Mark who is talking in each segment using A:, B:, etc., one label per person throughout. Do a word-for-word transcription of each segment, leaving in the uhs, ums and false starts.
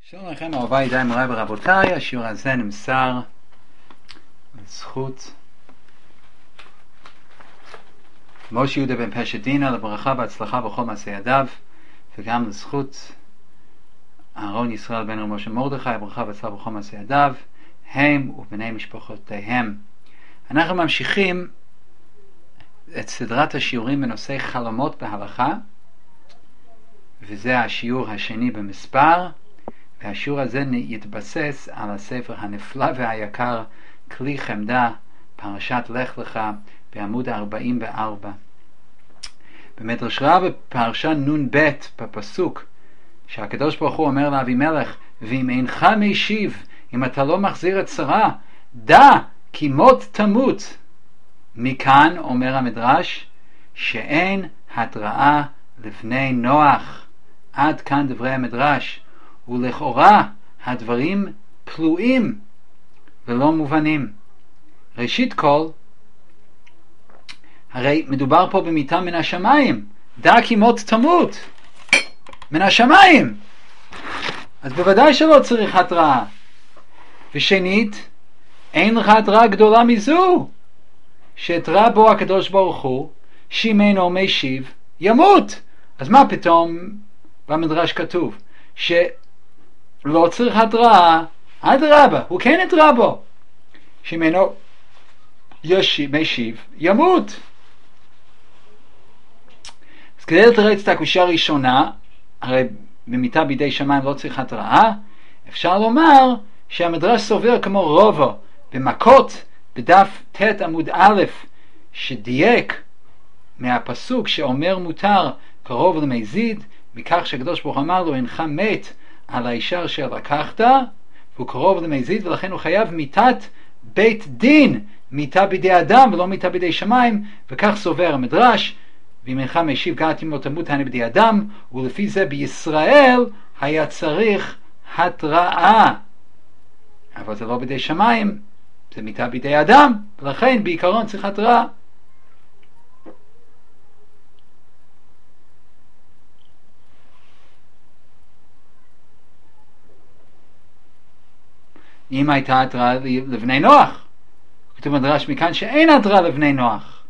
A: שלום לכם, אהוביי, ידידיי, מוריי ורבותיי. השיעור הזה נמסר לזכות משה יהודה בן פשט דינה, לברכה והצלחה בכל מעשי ידיו, וגם לזכות אהרון ישראל בן משה מרדכי, ברכה והצלחה בכל מעשי ידיו, הם ובני משפחותיהם. אנחנו ממשיכים את סדרת השיעורים בנושא חלומות בהלכה, וזה השיעור השני במספר, והשיעור הזה יתבסס על הספר הנפלא והיקר כלי חמדה, פרשת לך לך, בעמוד ארבעים וארבע. במדרש רבה בפרשה נון ב' בפסוק שהקדוש ברוך הוא אומר לאבימלך, ואם אינך משיב, אם אתה לא מחזיר את שרה, דע כי מות תמות. מכאן אומר המדרש שאין התראה לבני נוח. עד כאן דברי המדרש, ולכאורה הדברים פלואים ולא מובנים. ראשית כל, הרי מדובר פה במיתה מן השמיים, דע כי מות תמות, מן השמיים, אז בוודאי שלא צריך התראה. ושנית, אין לך התראה גדולה מזו, שהתראה בו הקדוש ברוך הוא שאם אינו משיב ימות. אז מה פתאום במדרש כתוב שלא צריך התראה? אדרבה, הוא כן התראה בו שאם אינו משיב ימות. אז כדי לתרץ את הקושייה הראשונה, הרי במיתה בידי שמיים לא צריך התראה, אפשר לומר שהמדרש סובר כמו רובו במכות בדף ת' עמוד א', שדייק מהפסוק שאומר מותר קרוב למזיד, מכך שהקדוש ברוך הוא אמר לו אינך מת על האישה אשר לקחת, והוא קרוב למזיד, ולכן הוא חייב מיתת בית דין, מיתה בידי אדם ולא מיתה בידי שמיים. וכך סובר המדרש, ואם אינך משיב געת אם לא תמות הנה בידי אדם, ולפי זה בישראל היה צריך התראה, אבל זה לא בידי שמיים, זה מיתה בידי אדם, ולכן בעיקרון צריך התראה. אם הייתה התראה לבני נוח, כתוב מדרש מכאן שאין התראה לבני נוח,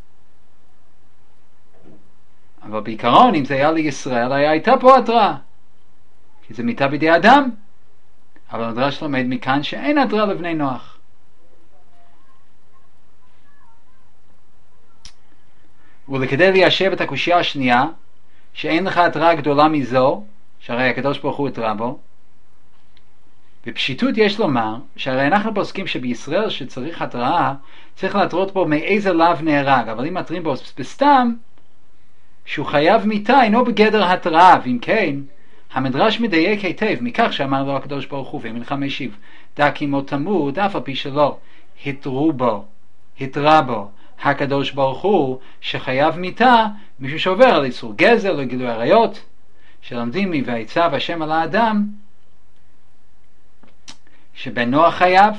A: אבל בעיקרון אם זה היה לישראל היה הייתה פה התראה, כי זה מיתה בידי אדם. אבל המדרש לומד מכאן שאין התראה לבני נוח. ולכדי ליישב את הקושייה השנייה, שאין לך התראה גדולה מזו, שהרי הקדוש ברוך הוא התראה בו, בפשיטות יש לומר שהרי אנחנו פוסקים שבישראל שצריך התראה, צריך להתרות בו מאיזה לאו נהרג, אבל אם מתרים בו בסתם שהוא חייב מיתה אינו בגדר התראה. ואם כן, המדרש מדייק היטב מכך שאמר לו הקדוש ברוך הוא ואם אינך משיב דע כי מות תמות, אף על פי שלא התרו בו התרה בו הקדוש ברוך הוא שחייב מיתה, מישהו שעובר על איסור גזל או גילוי עריות, שלומדים מ"ויצב השם על האדם", שבן נוח חייב.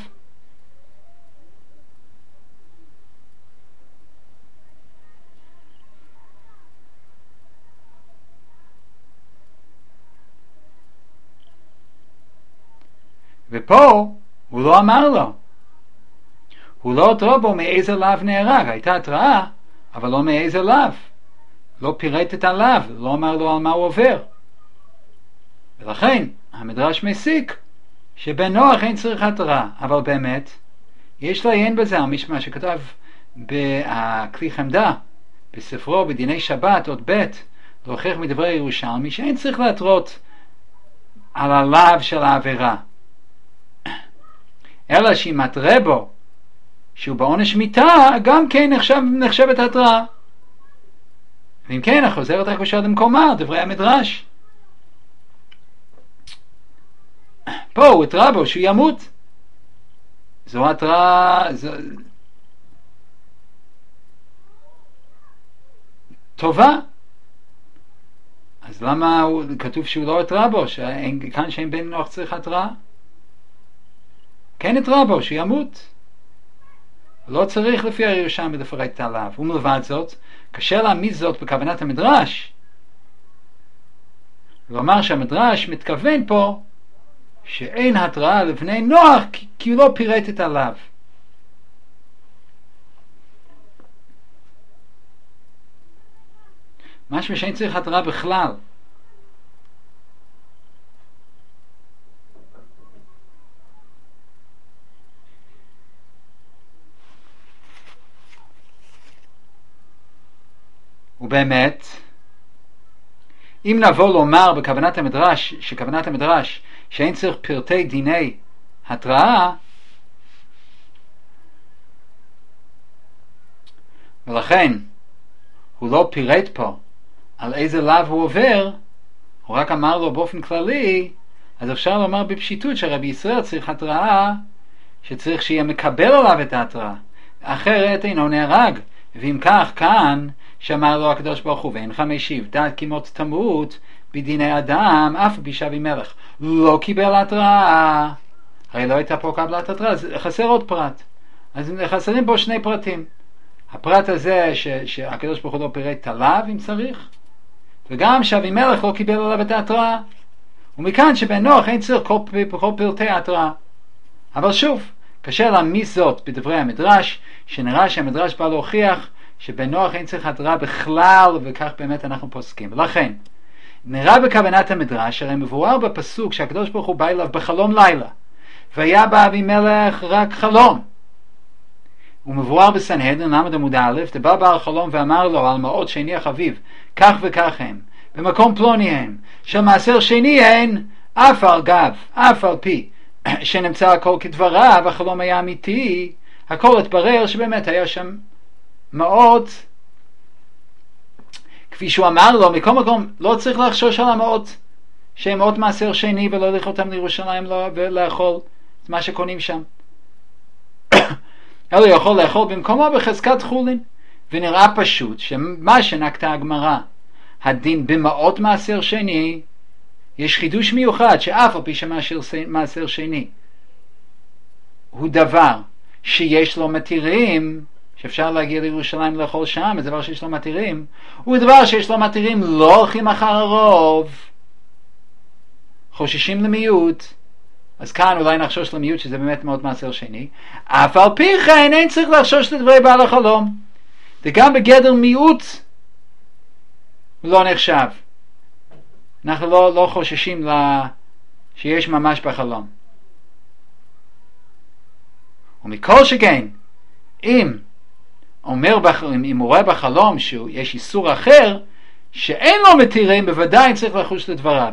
A: ופה הוא לא אמר לו, הוא לא התראה בו מאיזה לאו נהרג. הייתה התראה אבל לא מאיזה לאו, לא פירט את הלאו, לא אמר לו על מה הוא עובר, ולכן המדרש מסיק שבן נוח אין צריך התראה. אבל באמת יש לעיין בזה על מה שכתב בכלי חמדה בספרו בדיני שבת עוד ב', להוכיח מדברי ירושלמי שאין צריך להתרות על הלאו של העבירה, אלא שאם התראה בו שהוא בעונש מיתה גם כן נחשב, נחשבת התראה. ואם כן, החוזרת הקושייה למקומה, דברי המדרש. פה הוא התראה בו שהוא ימות, זו התראה זו... טובה. אז למה הוא... כתוב שהוא לא התראה בו, שאין... כאן שאין בן נוח צריך התראה? כן התראה בו שהוא ימות, לא צריך לפי הירושלמי לפרט את הלאו. ומלבד זאת, קשה להעמיד זאת בכוונת המדרש, לומר שהמדרש מתכוון פה שאין התראה לבני נוח כי, כי הוא לא פירט את הלאו. משהו שאין צריך התראה בכלל. ובאמת, אם נבוא לומר בכוונת המדרש, שכוונת המדרש שאין צריך פרטי דיני התראה, ולכן הוא לא פירט פה על איזה לאו הוא עובר, הוא רק אמר לו באופן כללי, אז אפשר לומר בפשיטות שרבי ישראל צריך התראה, שצריך שיהיה מקבל עליו את ההתראה, אחרת אינו נהרג. ואם כך כאן שאמר לו הקדוש ברוך הוא ואינך משיב דעת כמות תמות בדיני אדם אף בישבי מלך, לא קיבל התראה, הרי לא הייתה פה קבלת התראה, חסר עוד פרט. אז חסרים פה שני פרטים, הפרט הזה ש, שהקדוש ברוך הוא לא פירט עליו אם צריך, וגם שאבי מלך לא קיבל עליו את ההתראה, ומכאן שבן נוח אין צריך כל, כל פרטי ההתראה. אבל שוב, קשה להעמיס זאת בדברי המדרש, שנראה שהמדרש בא להוכיח שבן נוח אין צריך התראה בכלל, וכך באמת אנחנו פוסקים. ולכן נראה בכוונת המדרש, הרי מבואר בפסוק שהקדוש ברוך הוא בא אליו בחלום לילה, והיה באבימלך רק חלום. הוא מבואר בסנהדרין למד עמוד א', דבא בעל חלום ואמר לו על מעות שני החביב, כך וכך הם, במקום פלוני הם, שמעשר שני הן, אף על גב, אף על פי, שנמצא הכל כדבריו, החלום היה אמיתי, הכל התברר שבאמת היה שם מעות, כפי שהוא אמר לו, מכל מקום לא צריך לחשוש על המעות, שהם מעות מעשר שני ולא ללכת אותם לירושלים ולאכול את מה שקונים שם. אלא יכול לאכול במקומו בחזקת חולין. ונראה פשוט שמה שנקטה הגמרא, הדין במעות מעשר שני, יש חידוש מיוחד שאף על פי שמעשר שני הוא דבר שיש לו מתירים, שאפשר להגיע לירושלים לאכול שם, זה דבר שיש לו מתירים, הוא דבר שיש לו מתירים, לא הולכים אחר הרוב, חוששים למיעוט. אז כאן אולי נחשוש למיעוט שזה באמת מאוד מעשר שני, אף על פי כן אין צריך לחשוש לדברי בעל החלום, וגם בגדר מיעוט לא נחשב, אנחנו לא, לא חוששים לה שיש ממש בחלום. ומכל שכן, אם אומר בחלום, אם הוא רואה בחלום שיש איסור אחר שאין לו מתירים, בוודאי צריך לחוש לדבריו.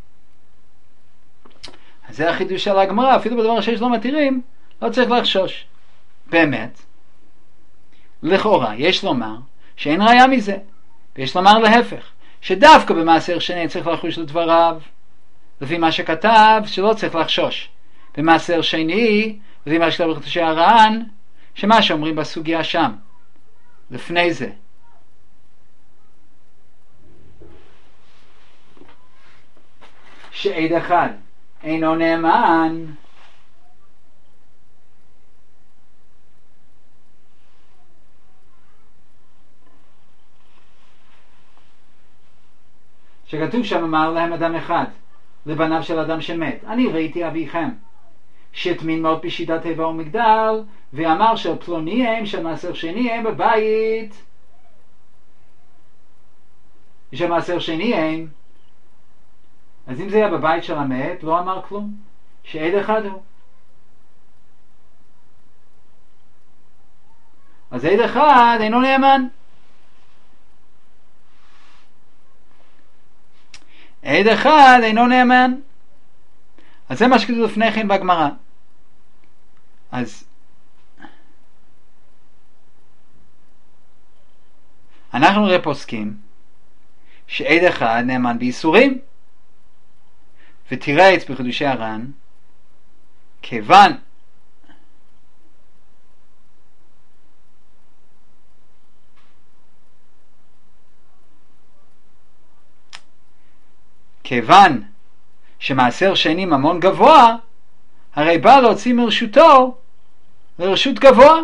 A: אז זה החידוש של הגמרא, אפילו בדבר שיש לו מתירים לא צריך לחשוש. באמת לכאורה יש לומר שאין ראיה מזה, ויש לומר להפך, שדווקא במעשר שני צריך לחוש לדבריו, לפי מה שכתב שלא צריך לחשוש. במעשר שני, לפי מה שכתב בחידושי הר"ן, שמה שאומרים בסוגיה שם לפני זה, שעד אחד אינו נאמן, שכתוב שם אמר להם אדם אחד לבניו של אדם שמת, אני ראיתי אביכם שהטמין מאוד בשידת טבע ומגדל, ואמר של פלוני הם של מעשר שני הם בבית, של מעשר שני הם. אז אם זה היה בבית של המת לא אמר כלום, שעד אחד הוא. אז עד אחד אינו נאמן. עד אחד אינו נאמן. אז זה מה שכתוב לפני כן בגמרא. אז אנחנו הרי פוסקים שעד אחד נאמן באיסורים, ותראה את בחידושי הר"ן, כיוון כיוון שמעשר שני ממון גבוה, הרי בא להוציא מרשותו לרשות גבוה,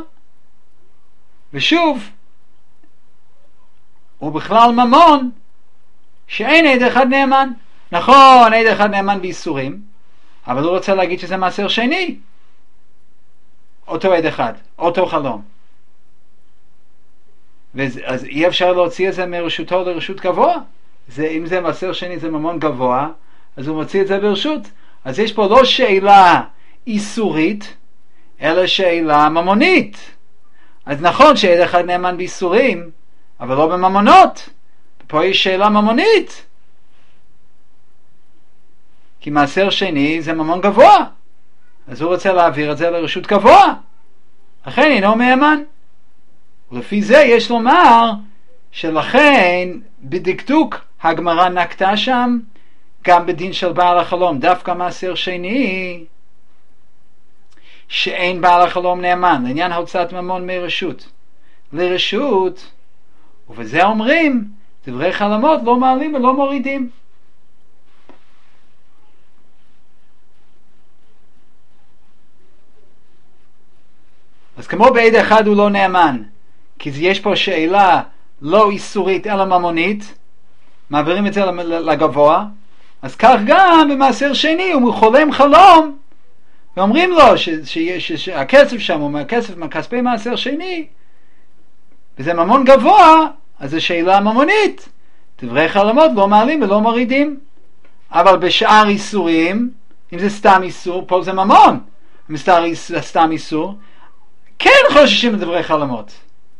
A: ושוב הוא בכלל ממון שאין עד אחד נאמן. נכון, עד אחד נאמן באיסורים, אבל הוא רוצה להגיד שזה מעשר שני, אותו עד אחד, אותו חלום. אז אי אפשר להוציא את זה מרשותו לרשות גבוה. זה, אם זה מעשר שני זה ממון גבוה, אז הוא מוציא את זה ברשות. אז יש פה לא שאלה איסורית, אלא שאלה ממונית. אז נכון שעד אחד נאמן באיסורים, אבל לא בממונות. פה יש שאלה ממונית. כי מעשר שני זה ממון גבוה, אז הוא רוצה להעביר את זה לרשות גבוה, לכן אינו מהימן. ולפי זה יש לומר שלכן בדקדוק הגמרא נקטה שם גם בדין של בעל החלום, דווקא מעשר שני שאין בעל החלום נאמן, לעניין הוצאת ממון מרשות לרשות, ובזה אומרים דברי חלומות לא מעלים ולא מורידים. אז כמו בעד אחד הוא לא נאמן, כי יש פה שאלה לא איסורית אלא ממונית, מעבירים את זה לגבוה, אז כך גם במעשר שני הוא חולם חלום, ואומרים לו שהכסף שם הוא מהכסף מהכספי מעשר שני, וזה ממון גבוה, אז זו שאלה ממונית. דברי חלומות לא מעלים ולא מורידים. אבל בשאר איסורים, אם זה סתם איסור, פה זה ממון, אם זה סתם איסור, כן חוששים לדברי חלומות.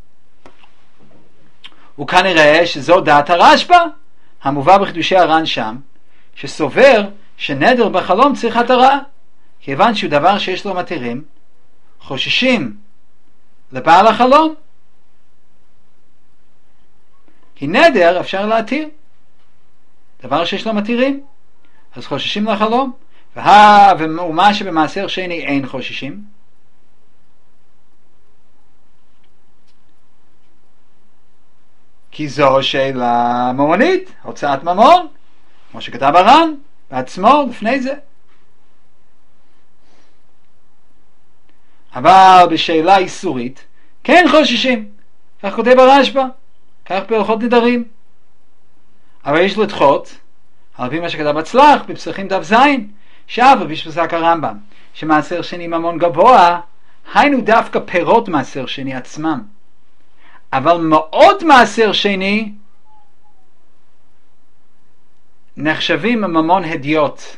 A: וכנראה שזו דעת הרשב"א המובא בחידושי הר"ן שם, שסובר שנדר בחלום צריך התרה, כיוון שהוא דבר שיש לו מתירים, חוששים לבעל החלום, כי נדר אפשר להתיר, דבר שיש לו מתירים, אז חוששים לחלום. וה, ומה שבמעשר שני אין חוששים, כי זו שאלה ממונית, הוצאת ממון, כמו שכתב הר"ן בעצמו לפני זה. אבל בשאלה איסורית כן חוששים, כך כותב הרשב"א, כך בהלכות נדרים. אבל יש לדחות על פי מה שכתב הצלח בפסחים דף זין, שאף על פי שפסק הרמב"ם שמעשר שני ממון גבוה, היינו דווקא פירות מעשר שני עצמם, אבל מאות מעשר שני נחשבים ממון הדיוט.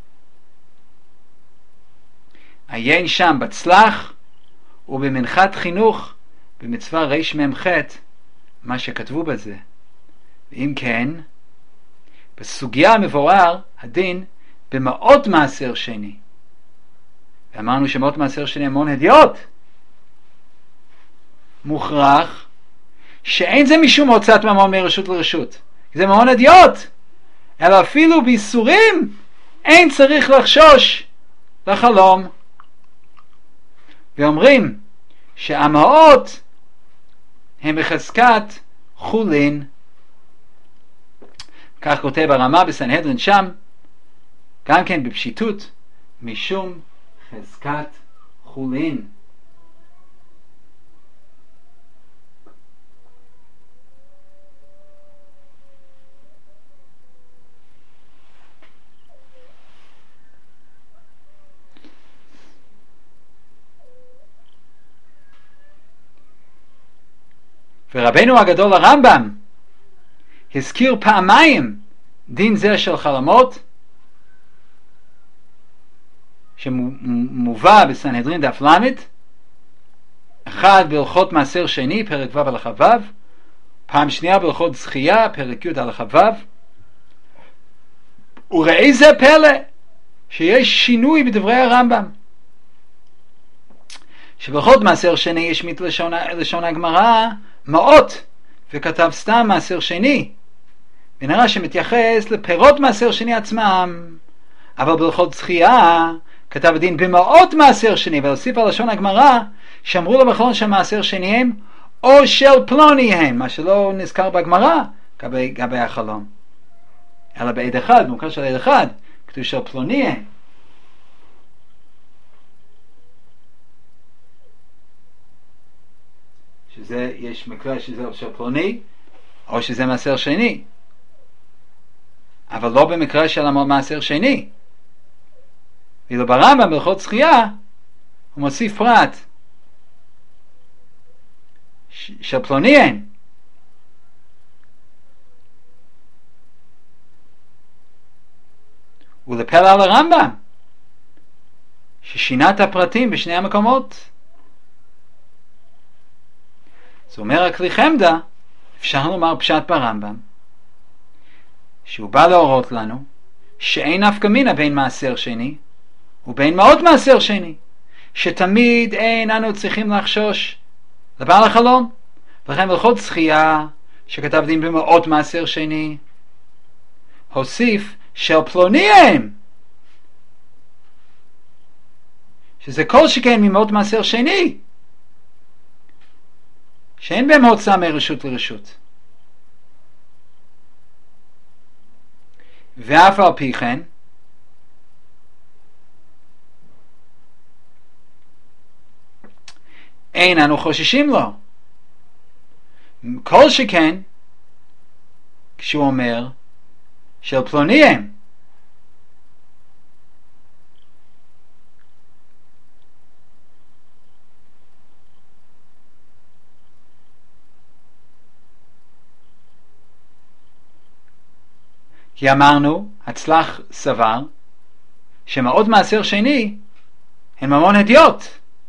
A: עיין שם בצלח ובמנחת חינוך במצווה ריש ממח מה שכתבו בזה. ואם כן, בסוגיה מבורר הדין במאות מעשר שני, ואמרנו שמאות מעשר שני המון הדיוט, מוכרח שאין זה משום הוצאת ממון מרשות לרשות, זה ממון הדיוט, אלא אפילו באיסורים אין צריך לחשוש לחלום. ואומרים שהמאות הם בחזקת חולין, כך כותב הרמה בסנהדרין שם, גם כן בפשיטות, משום חזקת חולין. ורבנו הגדול הרמב"ם הזכיר פעמיים דין זה של חלומות, שמובא בסנהדרין דף למד, אחד בהלכות מעשר שני פרק ו' הלכה ו', פעם שנייה בהלכות זכייה פרק י' הלכה ו'. וראה זה פלא שיש שינוי בדברי הרמב"ם, שבהלכות מעשר שני יש מלשון לשון הגמרא מאות, וכתב סתם מעשר שני, ונראה שמתייחס לפירות מעשר שני עצמם. אבל בהלכות זכייה כתב הדין במאות מעשר שני, והוסיף על לשון הגמרא שאמרו לו בחלון שהמעשר שני הם או של פלוני הם, מה שלא נזכר בגמרא גבי, גבי החלום, אלא בעד אחד, במוקר של עד אחד כתוב של פלוני הם. שזה, יש מקרה שזה של פלוני, או שזה מעשר שני, אבל לא במקרה של המעשר שני. ואילו ברמב"ם בהלכות שחייה הוא מוסיף פרט של פלוני אין. ולפל על הרמב"ם ששינה את הפרטים בשני המקומות. זאת אומרת, הכלי חמדה, אפשר לומר פשט ברמב"ם, שהוא בא להורות לנו שאין נפקא מינה בין מעשר שני ובין מעות מעשר שני, שתמיד אין אנו צריכים לחשוש לבעל החלום. ולכן בהלכות שחייה שכתב דין במעות מעשר שני, הוסיף של פלוני הם, שזה כל שכן ממעות מעשר שני, שאין בהם הוצאה מרשות לרשות. ואף על פי כן, אין אנו חוששים לו. כל שכן, כשהוא אומר של פלוני הם, כי אמרנו, הצלח סבר, שמעות מעשר שני הן ממון הדיוט.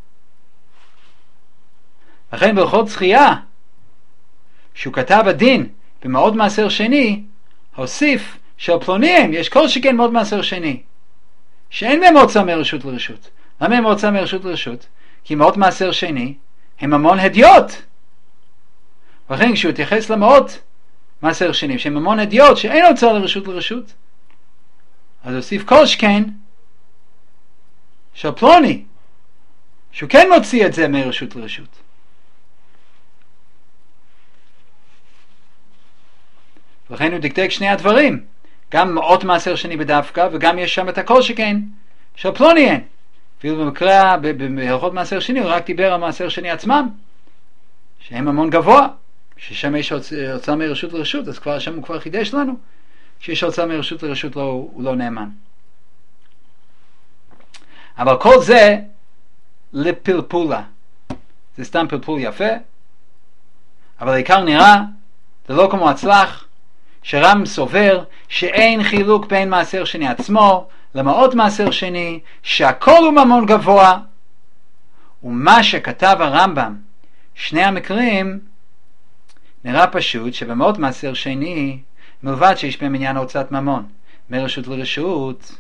A: לכן בהלכות שחייה, שהוא כתב הדין במעות מעשר שני, הוסיף של פלוניהם, יש כל שכן מעות מעשר שני, שאין בהם הוצאה מרשות לרשות. למה הם הוצאה מרשות לרשות? כי מעות מעשר שני הם ממון הדיוט. לכן כשהוא התייחס למעות מעשר שני, שהם ממון הדיוט, שאין הוצאה לרשות לרשות, אז הוסיף כל שכן של פלוני, שהוא כן מוציא את זה מרשות לרשות. לכן הוא דקדק שני הדברים, גם מעות מעשר שני בדווקא, וגם יש שם את הכל שכן של פלוני אין. ואילו במקרה, בהלכות מעשר שני, הוא רק דיבר על מעשר שני עצמם, שהם ממון גבוה, ששם יש הוצאה מרשות לרשות, אז כבר שם הוא כבר חידש לנו, שיש הוצאה מרשות לרשות לא, הוא לא נאמן. אבל כל זה לפלפולה, זה סתם פלפול יפה, אבל העיקר נראה, זה לא כמו הצלח, שרם סובר שאין חילוק בין מעשר שני עצמו למעות מעשר שני, שהכל הוא ממון גבוה. ומה שכתב הרמב"ם, שני המקרים, נראה פשוט שבמעות מעשר שני, מלבד שיש בהם עניין הוצאת ממון מרשות לרשות,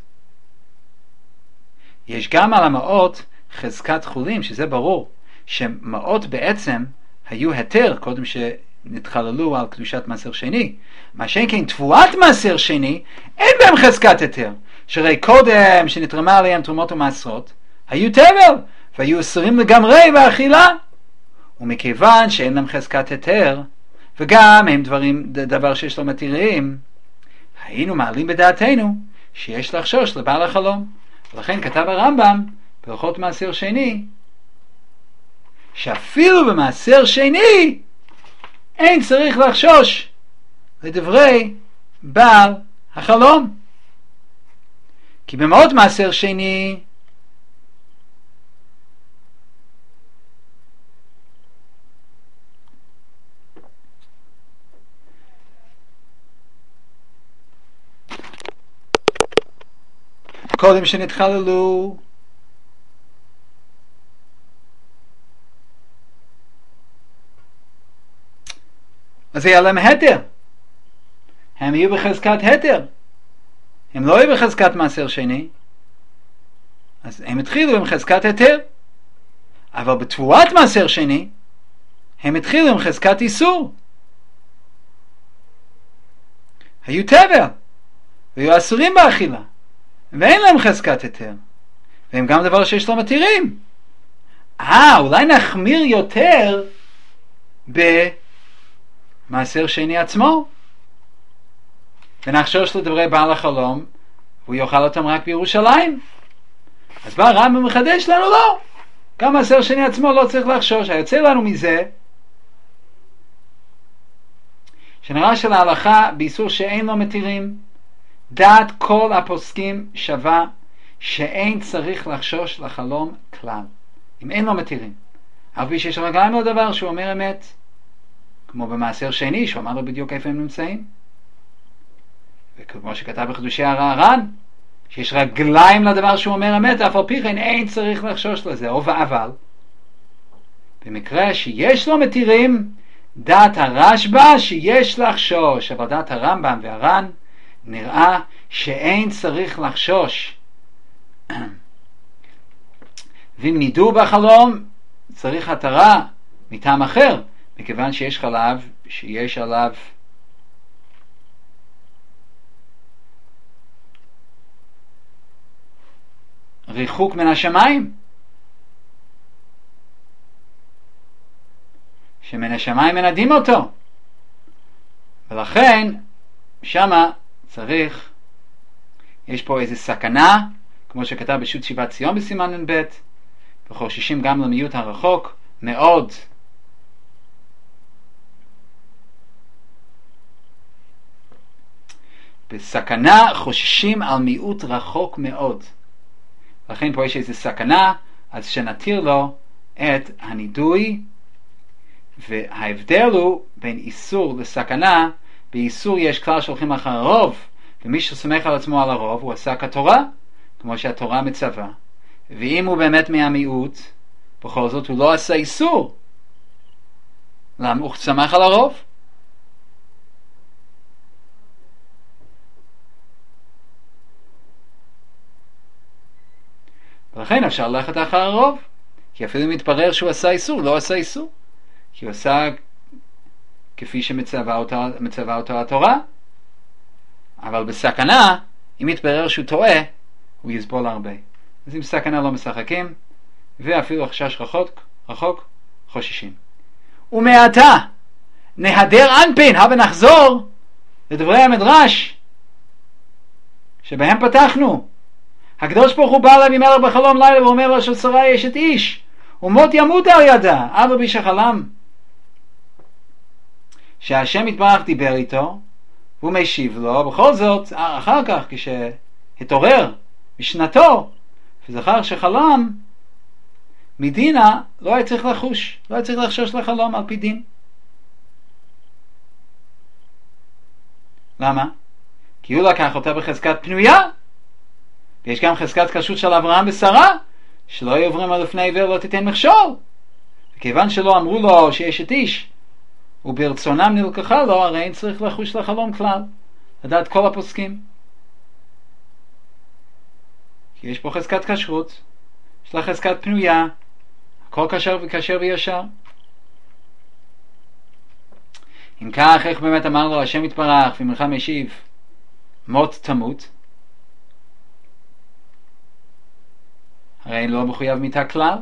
A: יש גם על המעות חזקת חולין, שזה ברור שמעות בעצם היו היתר קודם שנתחללו על קדושת מעשר שני. מה שאין כן תבואת מעשר שני, אין בהם חזקת היתר, שהרי קודם שנתרמה עליהם תרומות ומעשרות היו תבל והיו אסורים לגמרי באכילה, ומכיוון שאין להם חזקת היתר וגם הם דברים, דבר שיש לו מתירים, היינו מעלים בדעתנו שיש לחשוש לבעל החלום. ולכן כתב הרמב"ם בהלכות מעשר שני, שאפילו במעשר שני אין צריך לחשוש לדברי בעל החלום. כי במעות מעשר שני קודם שנתחללו אז היה להם היתר, הם יהיו בחזקת היתר, הם לא יהיו בחזקת מעשר שני, אז הם התחילו עם חזקת היתר. אבל בתבואת מעשר שני הם התחילו עם חזקת איסור, היו תבל והיו אסורים באכילה ואין להם חזקת היתר, והם גם דבר שיש לו מתירים. אה, אולי נחמיר יותר במעשר שני עצמו ונחשוש לדברי בעל החלום והוא יאכל אותם רק בירושלים. אז בא הרמב"ם מחדש לנו, לא, גם מעשר שני עצמו לא צריך לחשוש. היוצא לנו מזה שנראה שלהלכה באיסור שאין לו מתירים, דעת כל הפוסקים שווה שאין צריך לחשוש לחלום כלל. אם אין לו מתירים. אף פי שיש רגליים לדבר שהוא אומר אמת. כמו במעשר שני, שהוא אמר לו בדיוק איפה הם נמצאים. וכמו שכתב בחידושי הר"ן, שיש רגליים לדבר שהוא אומר אמת, אף על פי כן אין צריך לחשוש לזה. או ואבל, במקרה שיש לו מתירים, דעת הרשב"א שיש לחשוש, אבל דעת הרמב"ם והר"ן נראה שאין צריך לחשוש. ואם נידו בחלום, צריך התרה מטעם אחר, מכיוון שיש חלב שיש עליו ריחוק מן השמיים, שמן השמיים מנדים אותו, ולכן שמה צריך, יש פה איזו סכנה, כמו שכתב בשו"ת שיבת ציון בסימן נ"ב, וחוששים גם למיעוט הרחוק מאוד. בסכנה חוששים על מיעוט רחוק מאוד. לכן פה יש איזו סכנה, אז שנתיר לו את הנידוי, וההבדל הוא בין איסור לסכנה. באיסור יש כלל שהולכים אחר הרוב, ומי שסומך על עצמו על הרוב הוא עשה כתורה, כמו שהתורה מצווה. ואם הוא באמת מהמיעוט, בכל זאת הוא לא עשה איסור. למה? הוא סמך על הרוב. ולכן אפשר ללכת אחר הרוב, כי אפילו אם מתברר שהוא עשה איסור, לא עשה איסור, כי הוא עשה כפי שמצווה אותו, מצווה אותו התורה. אבל בסכנה, אם יתברר שהוא טועה, הוא יסבול הרבה. אז עם סכנה לא משחקים, ואפילו חשש רחוק, רחוק חוששים. ומעתה נהדר אנפין, הבה נחזור לדברי המדרש שבהם פתחנו. הקדוש ברוך הוא בא אליו עם מלך בחלום לילה ואומר לו ששרה יש את איש ומות ימות על ידה, אבא בי שחלם שהשם יתברך דיבר איתו והוא משיב לו. בכל זאת אחר כך כשהתעורר משנתו וזכר שחלם מדינה, לא היה צריך לחוש, לא היה צריך לחשוש לחלום על פי דין. למה? כי הוא לקח אותה בחזקת פנויה, ויש גם חזקת כשרות של אברהם ושרה, שלא יעוברים על לפני עיוור לא תיתן מכשול. וכיוון שלא אמרו לו שיש את איש וברצונם נלקחה לו, הרי אין צריך לחוש לחלום כלל, לדעת כל הפוסקים, כי יש פה חזקת כשרות, יש לה חזקת פנויה, הכל כשר וכשר וישר. אם כך, איך באמת אמר לו השם יתברך ומלך משיב מות תמות? הרי לא מחויב מיתה כלל.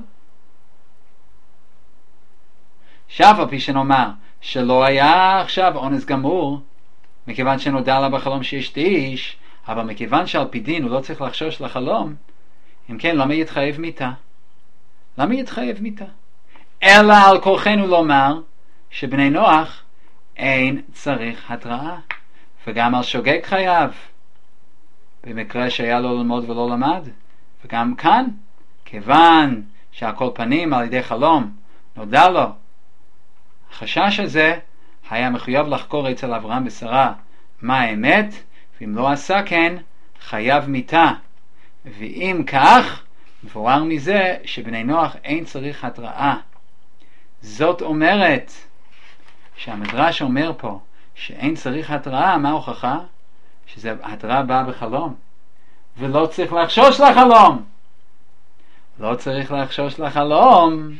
A: שף על פי שנאמר שלא היה עכשיו אונס גמור, מכיוון שנודע לה בחלום שיש איש, אבל מכיוון שעל פי דין הוא לא צריך לחשוש לחלום, אם כן למה יתחייב מיתה? למה יתחייב מיתה? אלא על כורחנו לומר שבני נוח אין צריך התראה, וגם על שוגג חייב במקרה שהיה לו ללמוד ולא למד. וגם כאן, כיוון שעל כל פנים על ידי חלום נודע לו החשש הזה, היה מחויב לחקור אצל אברהם ושרה מה האמת, ואם לא עשה כן חייב מיתה. ואם כך, מבואר מזה שבני נוח אין צריך התראה. זאת אומרת שהמדרש אומר פה שאין צריך התראה. מה ההוכחה? שזה התראה באה בחלום, ולא צריך לחשוש לחלום. לא צריך לחשוש לחלום,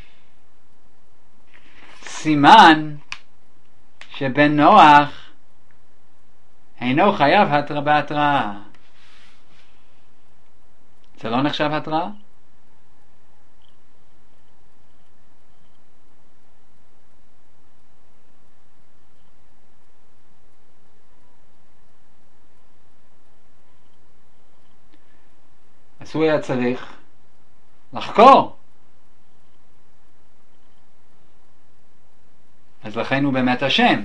A: סימן שבן נוח אינו חייב התראה בהתראה. זה לא נחשב התראה? אז הוא היה צריך לחקור. אז לכן הוא באמת אשם.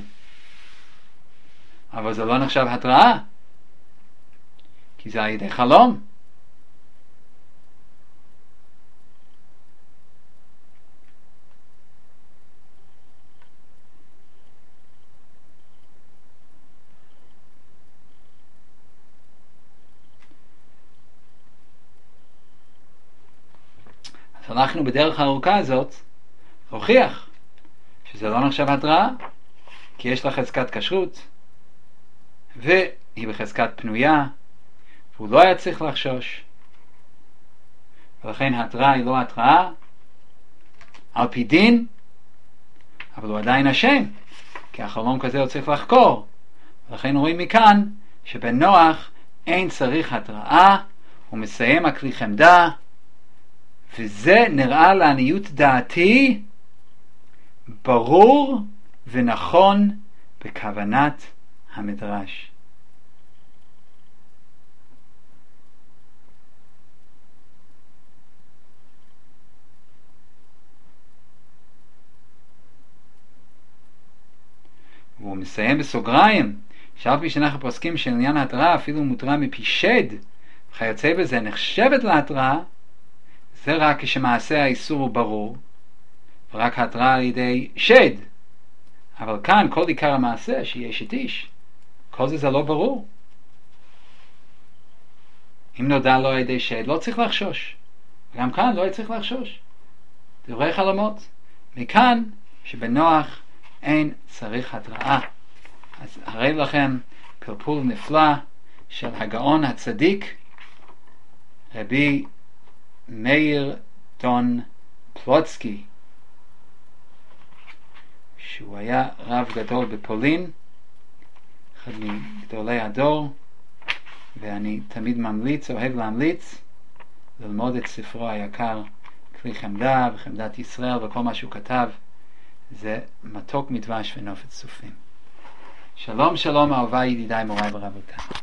A: אבל זה לא נחשב התראה, כי זה על ידי חלום. אז הלכנו בדרך הארוכה הזאת להוכיח שזה לא נחשב התראה, כי יש לה חזקת כשרות, והיא בחזקת פנויה, והוא לא היה צריך לחשוש, ולכן התראה היא לא התראה על פי דין, אבל הוא עדיין אשם, כי החלום כזה הוא צריך לחקור. ולכן רואים מכאן שבנוח אין צריך התראה, הוא מסיים הכלי חמדה, וזה נראה לעניות דעתי ברור ונכון בכוונת המדרש. והוא מסיים בסוגריים, שאף פי שאנחנו פוסקים שעניין ההתראה אפילו מותרה מפי שד, וכיוצא בזה נחשבת להתראה, זה רק כשמעשה האיסור הוא ברור, ורק התראה על ידי שד. אבל כאן כל עיקר המעשה שיש את איש, כל זה זה לא ברור. אם נודע לו על ידי שד לא צריך לחשוש, וגם כאן לא צריך לחשוש. דברי חלומות. מכאן שבנוח אין צריך התראה. אז הרי לכם פלפול נפלא של הגאון הצדיק רבי מאיר דון פלוצקי, שהוא היה רב גדול בפולין, אחד מגדולי הדור, ואני תמיד ממליץ, אוהב להמליץ, ללמוד את ספרו היקר כלי חמדה וחמדת ישראל, וכל מה שהוא כתב זה מתוק מדבש ונופת צופים. שלום שלום אהוביי ידידיי מוריי ורבותיי.